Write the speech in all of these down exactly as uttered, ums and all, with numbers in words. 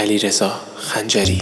علیرضا خنجری.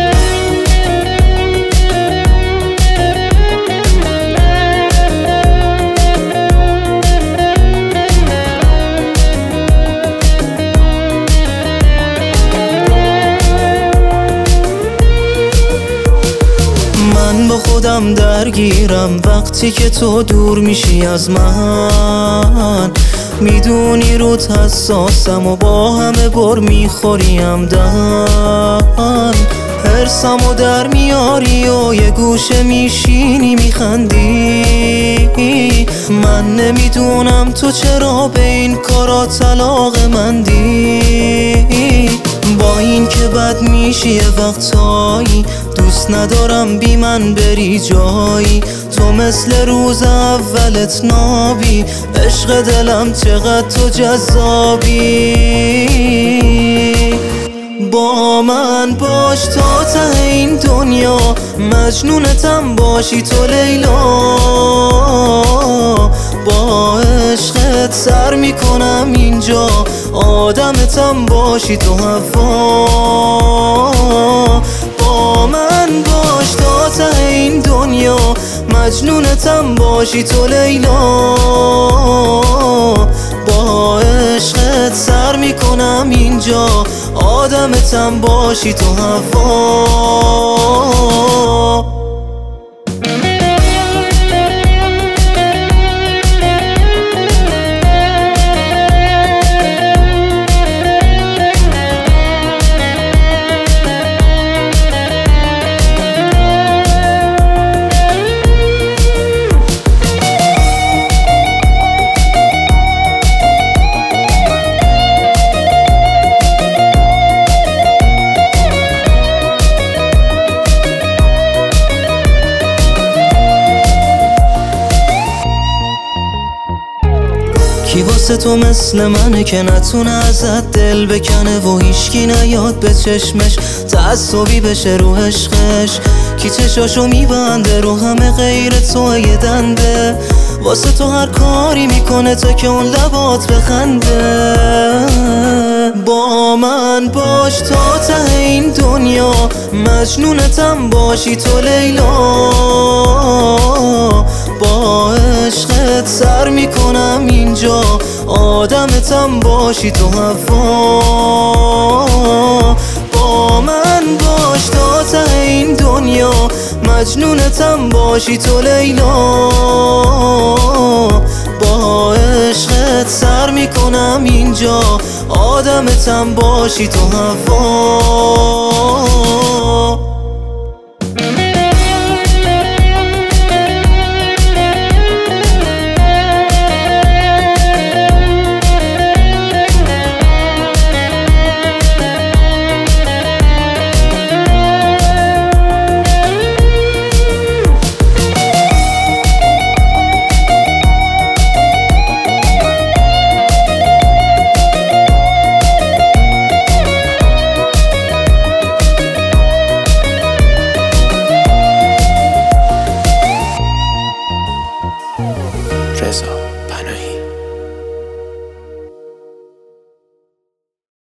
من با خودم درگیرم وقتی که تو دور میشی از من، میدونی رود حساسم و با همه بر میخوریم دن، حرسم و در میاری و یه گوشه میشینی میخندی. من نمیدونم تو چرا به این کارا طلاق مندی، با این که بد میشی یه وقتایی دوست ندارم بی من بری جایی. تو مثل روز اولت نابی، عشق دلم چقدر تو جذابی. با من باش تا ته این دنیا، مجنونتم باشی تو لیلا. با عشقت سر میکنم اینجا، آدمتم باشی تو هوا. با من باش تا ته این دنیا، مجنونتم باشی تو لیلا. با عشقت سر میکنم اینجا، آدمتم باشی تو هوا. کی واسه تو مثل منه که نتونه ازت دل بکنه و هیچکی نیاد به چشمش تعصبی بشه رو عشقش؟ کی چشاشو میبنده رو همه غیر تو یه دنده، واسه تو هر کاری میکنه تا که اون لبات بخنده. با من باش تا ته این دنیا، مجنونتم باشی تو لیلا. با عشقت سر میکنم اینجا، آدمتم باشی تو هوا. با من باش تا ته این دنیا، مجنونتم باشی تو لیلا. با عشقت سر میکنم اینجا، آدمتم باشی تو هوا.